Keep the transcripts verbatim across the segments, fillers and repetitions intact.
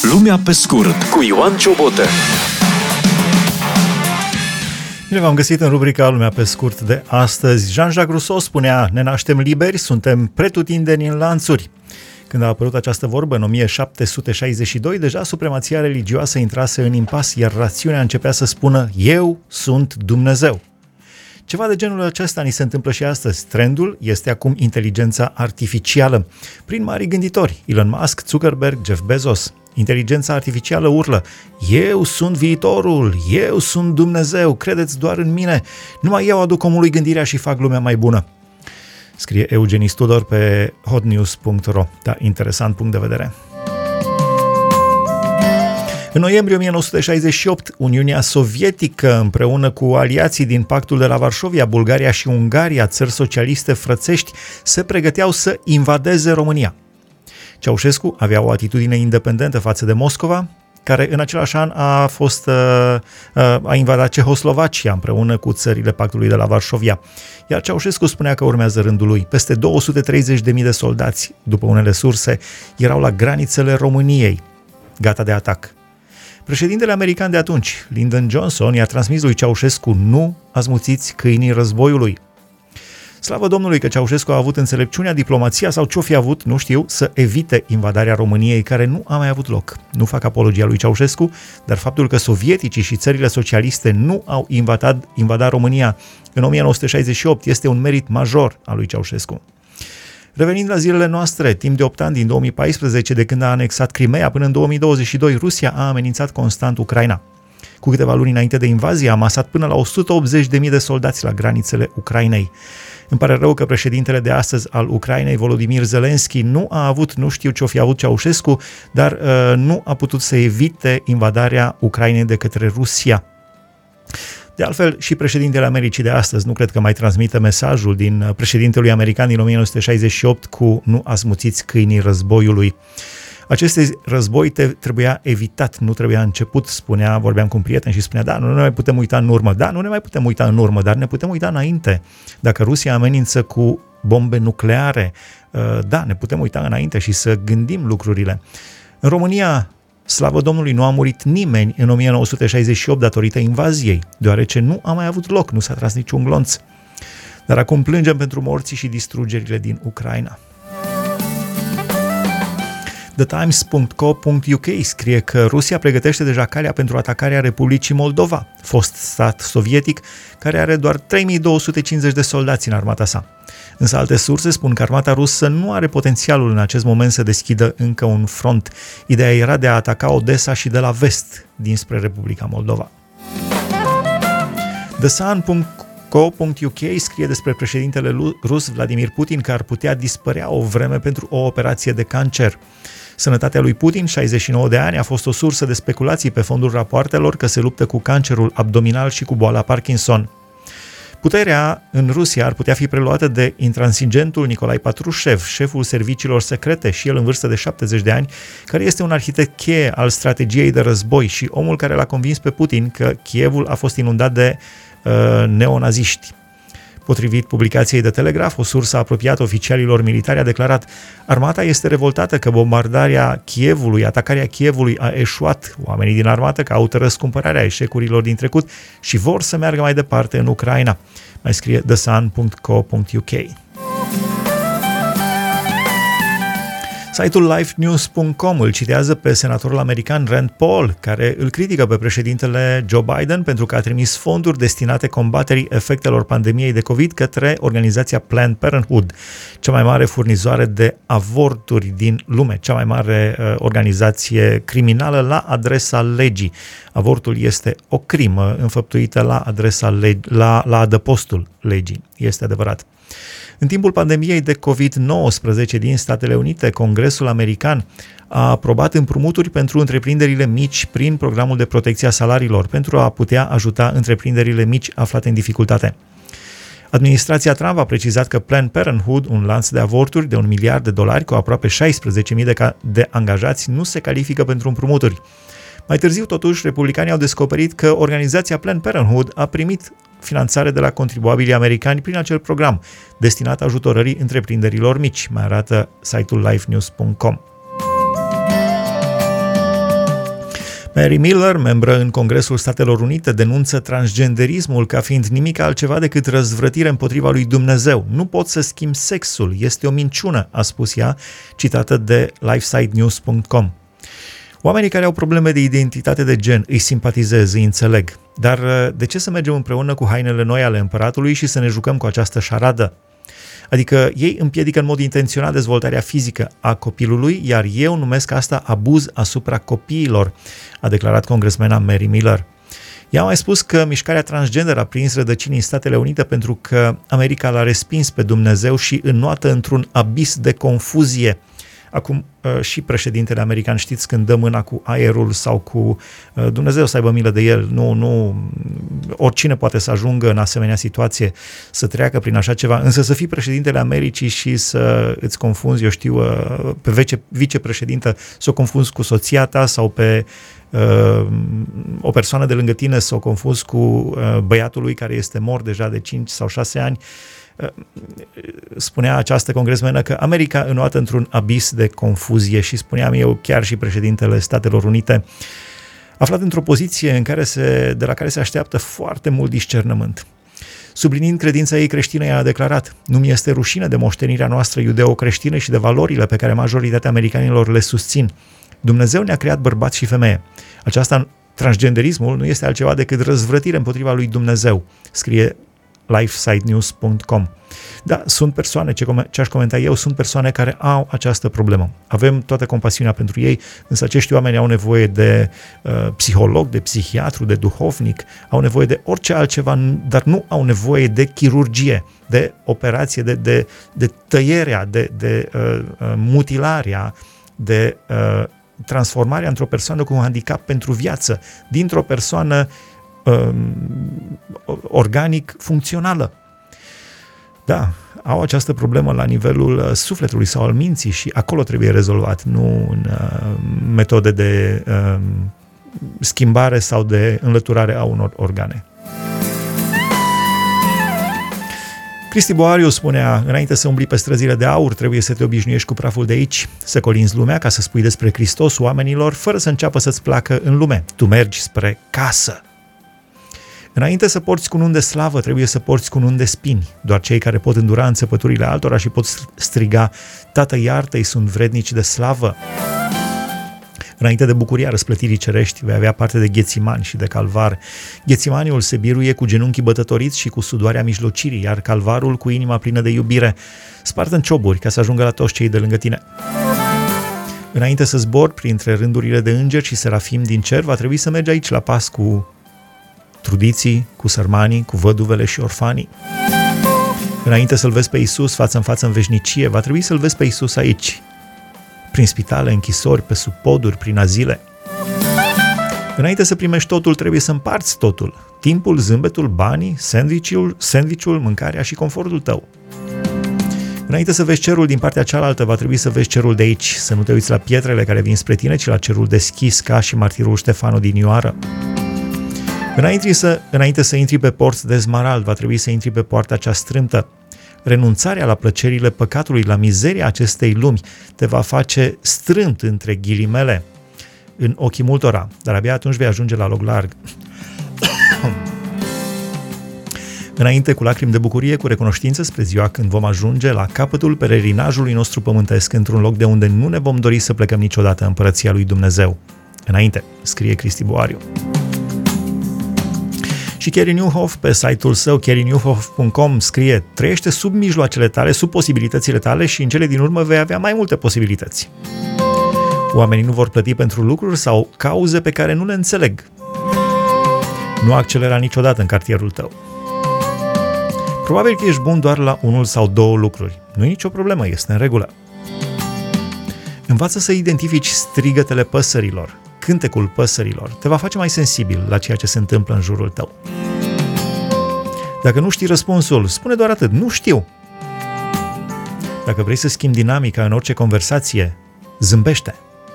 Lumea pe scurt cu Ioan Ciobotă. Bine v-am găsit în rubrica Lumea pe scurt de astăzi. Jean-Jacques Rousseau spunea: ne naștem liberi, suntem pretutindeni în lanțuri. Când a apărut această vorbă în o mie șapte sute șaizeci și doi, deja supremația religioasă intrase în impas, iar rațiunea începea să spună: eu sunt Dumnezeu. Ceva de genul acesta ni se întâmplă și astăzi. Trendul este acum inteligența artificială. Prin mari gânditori, Elon Musk, Zuckerberg, Jeff Bezos. Inteligența artificială urlă: eu sunt viitorul, eu sunt Dumnezeu, credeți doar în mine, numai eu aduc omului gândirea și fac lumea mai bună. Scrie Eugenis Tudor pe hotnews punct ro. Da, interesant punct de vedere. În noiembrie o mie nouă sute șaizeci și opt, Uniunea Sovietică, împreună cu aliații din Pactul de la Varșovia, Bulgaria și Ungaria, țări socialiste frățești, se pregăteau să invadeze România. Ceaușescu avea o atitudine independentă față de Moscova, care în același an a fost a invadat Cehoslovacia împreună cu țările Pactului de la Varșovia. Iar Ceaușescu spunea că urmează rândul lui. Peste două sute treizeci de mii de soldați, după unele surse, erau la granițele României, gata de atac. Președintele american de atunci, Lyndon Johnson, i-a transmis lui Ceaușescu: nu asmuțiți câinii războiului. Slavă Domnului că Ceaușescu a avut înțelepciunea, diplomația sau ce-o fi avut, nu știu, să evite invadarea României, care nu a mai avut loc. Nu fac apologia lui Ceaușescu, dar faptul că sovieticii și țările socialiste nu au invadat, invadat România în o mie nouă sute șaizeci și opt este un merit major al lui Ceaușescu. Revenind la zilele noastre, timp de opt ani, din două mii paisprezece, de când a anexat Crimeea până în două mii douăzeci și doi, Rusia a amenințat constant Ucraina. Cu câteva luni înainte de invazie, a amasat până la o sută optzeci de mii de soldați la granițele Ucrainei. Îmi pare rău că președintele de astăzi al Ucrainei, Volodymyr Zelensky, nu a avut, nu știu ce-o fi avut Ceaușescu, dar uh, nu a putut să evite invadarea Ucrainei de către Rusia. De altfel, și președintele Americii de astăzi nu cred că mai transmite mesajul din președintelui american din o mie nouă sute șaizeci și opt cu nu asmuțiți câinii războiului. Acest război te trebuia evitat, nu trebuia început, spunea, vorbeam cu un prieten și spunea: da, nu ne mai putem uita în urmă, da, nu ne mai putem uita în urmă, dar ne putem uita înainte. Dacă Rusia amenință cu bombe nucleare, da, ne putem uita înainte și să gândim lucrurile. În România, slavă Domnului, nu a murit nimeni în o mie nouă sute șaizeci și opt datorită invaziei, deoarece nu a mai avut loc, nu s-a tras niciun glonț. Dar acum plângem pentru morții și distrugerile din Ucraina. The Times punct co punct u k scrie că Rusia pregătește deja calea pentru atacarea Republicii Moldova, fost stat sovietic care are doar trei mii două sute cincizeci de soldați în armata sa. Însă alte surse spun că armata rusă nu are potențialul în acest moment să deschidă încă un front. Ideea era de a ataca Odessa și de la vest, dinspre Republica Moldova. The Sun punct co punct u k scrie despre președintele rus Vladimir Putin că ar putea dispărea o vreme pentru o operație de cancer. Sănătatea lui Putin, șaizeci și nouă de ani, a fost o sursă de speculații pe fondul rapoartelor că se luptă cu cancerul abdominal și cu boala Parkinson. Puterea în Rusia ar putea fi preluată de intransigentul Nicolae Patrușev, șeful serviciilor secrete, și el în vârstă de șaptezeci de ani, care este un arhitect cheie al strategiei de război și omul care l-a convins pe Putin că Kievul a fost inundat de uh, neonaziști. Potrivit publicației de Telegraf, o sursă apropiată oficialilor militari a declarat: armata este revoltată că bombardarea Kievului, atacarea Kievului a eșuat. Oamenii din armată caută răscumpărarea eșecurilor din trecut și vor să meargă mai departe în Ucraina. Mai scrie the sun punct co punct u k. Site-ul life news punct com îl citează pe senatorul american Rand Paul, care îl critică pe președintele Joe Biden pentru că a trimis fonduri destinate combaterii efectelor pandemiei de COVID către organizația Planned Parenthood, cea mai mare furnizoare de avorturi din lume, cea mai mare uh, organizație criminală la adresa legii. Avortul este o crimă înfăptuită la adresa leg- la, la adăpostul legii, este adevărat. În timpul pandemiei de covid nouăsprezece din Statele Unite, Congresul American a aprobat împrumuturi pentru întreprinderile mici prin programul de protecție a salariilor, pentru a putea ajuta întreprinderile mici aflate în dificultate. Administrația Trump a precizat că Planned Parenthood, un lanț de avorturi de un miliard de dolari cu aproape șaisprezece mii de, ca- de angajați, nu se califică pentru împrumuturi. Mai târziu, totuși, republicanii au descoperit că organizația Planned Parenthood a primit finanțare de la contribuabilii americani prin acel program, destinat ajutorării întreprinderilor mici, mai arată site-ul life news punct com. Mary Miller, membră în Congresul Statelor Unite, denunță transgenderismul ca fiind nimic altceva decât răzvrătire împotriva lui Dumnezeu. Nu pot să schimb sexul, este o minciună, a spus ea, citată de lifesite news punct com. Oamenii care au probleme de identitate de gen îi simpatizez, îi înțeleg, dar de ce să mergem împreună cu hainele noi ale împăratului și să ne jucăm cu această șaradă? Adică ei împiedică în mod intenționat dezvoltarea fizică a copilului, iar eu numesc asta abuz asupra copiilor, a declarat congresmena Mary Miller. Ea a mai spus că mișcarea transgender a prins rădăcini în Statele Unite pentru că America l-a respins pe Dumnezeu și înnoată într-un abis de confuzie. Acum și președintele american, știți, când dă mâna cu aerul sau cu Dumnezeu să aibă milă de el, nu, nu, oricine poate să ajungă în asemenea situație, să treacă prin așa ceva, însă să fii președintele Americii și să îți confunzi, eu știu, pe vice, vicepreședintă, să o confunzi cu soția ta sau pe uh, o persoană de lângă tine, să o confunzi cu uh, băiatul lui care este mort deja de cinci sau șase ani. Spunea această congresmenă că America înnoată într-un abis de confuzie și spuneam eu, chiar și președintele Statelor Unite, aflat într-o poziție în care se, de la care se așteaptă foarte mult discernământ. Subliniind credința ei creștină, ea a declarat: nu mi este rușine de moștenirea noastră iudeo-creștină și de valorile pe care majoritatea americanilor le susțin. Dumnezeu ne-a creat bărbați și femeie. Aceasta, transgenderismul, nu este altceva decât răzvrătire împotriva lui Dumnezeu, scrie lifesite news punct com. Da, sunt persoane, ce, com- ce aș comenta eu, sunt persoane care au această problemă. Avem toată compasiunea pentru ei, însă acești oameni au nevoie de uh, psiholog, de psihiatru, de duhovnic, au nevoie de orice altceva, dar nu au nevoie de chirurgie, de operație, de, de, de tăierea, de, de uh, mutilarea, de uh, transformarea într-o persoană cu un handicap pentru viață, dintr-o persoană organic funcțională. Da, au această problemă la nivelul sufletului sau al minții și acolo trebuie rezolvat, nu în uh, metode de uh, schimbare sau de înlăturare a unor organe. Cristi Boariu spunea: înainte să umbli pe străzile de aur, trebuie să te obișnuiești cu praful de aici, să colinzi lumea ca să spui despre Hristos oamenilor fără să înceapă să-ți placă în lume. Tu mergi spre casă. Înainte să porți cununi de slavă, trebuie să porți cununi de spini. Doar cei care pot îndura înțepăturile altora și pot striga: Tată, iartă-i, sunt vrednici de slavă. Înainte de bucuria răsplătirii cerești, vei avea parte de Ghețimani și de Calvar. Ghețimaniul se biruie cu genunchii bătătoriți și cu sudoarea mijlocirii, iar Calvarul cu inima plină de iubire, spart în cioburi ca să ajungă la toți cei de lângă tine. Înainte să zbori printre rândurile de îngeri și serafim din cer, va trebui să mergi aici la pas cu trudiții, cu sărmanii, cu văduvele și orfanii. Înainte să-L vezi pe Iisus față în față în veșnicie, va trebui să-L vezi pe Iisus aici, prin spitale, închisori, pe sub poduri, prin azile. Înainte să primești totul, trebuie să împarți totul. Timpul, zâmbetul, banii, sandwich-ul, sandwich-ul, mâncarea și confortul tău. Înainte să vezi cerul din partea cealaltă, va trebui să vezi cerul de aici, să nu te uiți la pietrele care vin spre tine, ci la cerul deschis, ca și martirul Ștefanu din Ioară. Înainte să, înainte să intri pe porți de smarald, va trebui să intri pe poarta cea strâmtă. Renunțarea la plăcerile păcatului, la mizeria acestei lumi, te va face strâmt între ghilimele în ochii multora, dar abia atunci vei ajunge la loc larg. Înainte, cu lacrimi de bucurie, cu recunoștință spre ziua când vom ajunge la capătul pelerinajului nostru pământesc, într-un loc de unde nu ne vom dori să plecăm niciodată, în împărăția lui Dumnezeu. Înainte, scrie Cristi Boariu. Și Kerry Newhoff, pe site-ul său kerry newhoff punct com, scrie: trăiește sub mijloacele tale, sub posibilitățile tale și în cele din urmă vei avea mai multe posibilități. Oamenii nu vor plăti pentru lucruri sau cauze pe care nu le înțeleg. Nu accelera niciodată în cartierul tău. Probabil că ești bun doar la unul sau două lucruri. Nu e nicio problemă, este în regulă. Învață să identifici strigătele păsărilor. Cântecul păsărilor te va face mai sensibil la ceea ce se întâmplă în jurul tău. Dacă nu știi răspunsul, spune doar atât: nu știu. Dacă vrei să schimbi dinamica în orice conversație, zâmbește.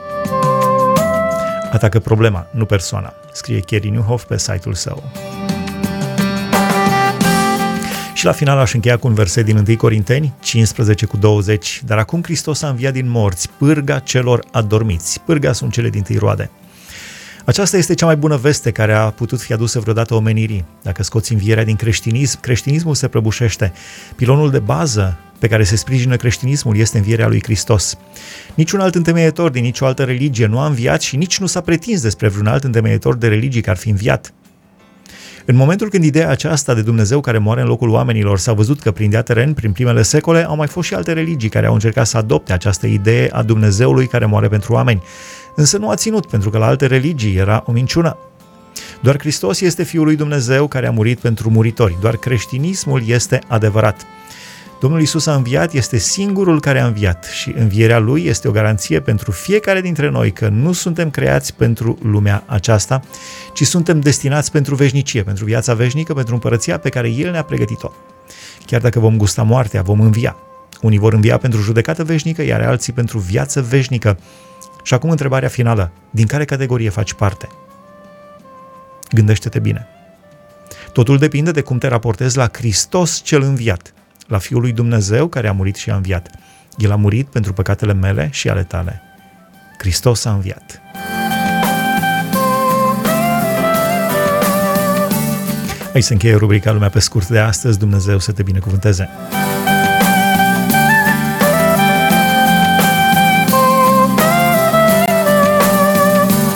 Atacă problema, nu persoana, scrie Kerry Newhoff pe site-ul său. Și la final aș încheia cu un verset din întâi Corinteni, cincisprezece cu douăzeci. Dar acum Hristos a înviat din morți, pârga celor adormiți. Pârga sunt cele dintâi roade. Aceasta este cea mai bună veste care a putut fi adusă vreodată omenirii. Dacă scoți învierea din creștinism, creștinismul se prăbușește. Pilonul de bază pe care se sprijină creștinismul este învierea lui Hristos. Niciun alt întemeietor din nicio altă religie nu a înviat și nici nu s-a pretins despre vreun alt întemeietor de religii că ar fi înviat. În momentul când ideea aceasta de Dumnezeu care moare în locul oamenilor s-a văzut că prindea teren prin primele secole, au mai fost și alte religii care au încercat să adopte această idee a Dumnezeului care moare pentru oameni. Însă nu a ținut, pentru că la alte religii era o minciună. Doar Hristos este Fiul lui Dumnezeu care a murit pentru muritori. Doar creștinismul este adevărat. Domnul Iisus a înviat, este singurul care a înviat și învierea Lui este o garanție pentru fiecare dintre noi că nu suntem creați pentru lumea aceasta, ci suntem destinați pentru veșnicie, pentru viața veșnică, pentru împărăția pe care El ne-a pregătit-o. Chiar dacă vom gusta moartea, vom învia. Unii vor învia pentru judecată veșnică, iar alții pentru viață veșnică. Și acum întrebarea finală. Din care categorie faci parte? Gândește-te bine. Totul depinde de cum te raportezi la Hristos cel înviat, la Fiul lui Dumnezeu care a murit și a înviat. El a murit pentru păcatele mele și ale tale. Hristos a înviat. Aici se încheie rubrica Lumea pe scurt de astăzi. Dumnezeu să te binecuvânteze!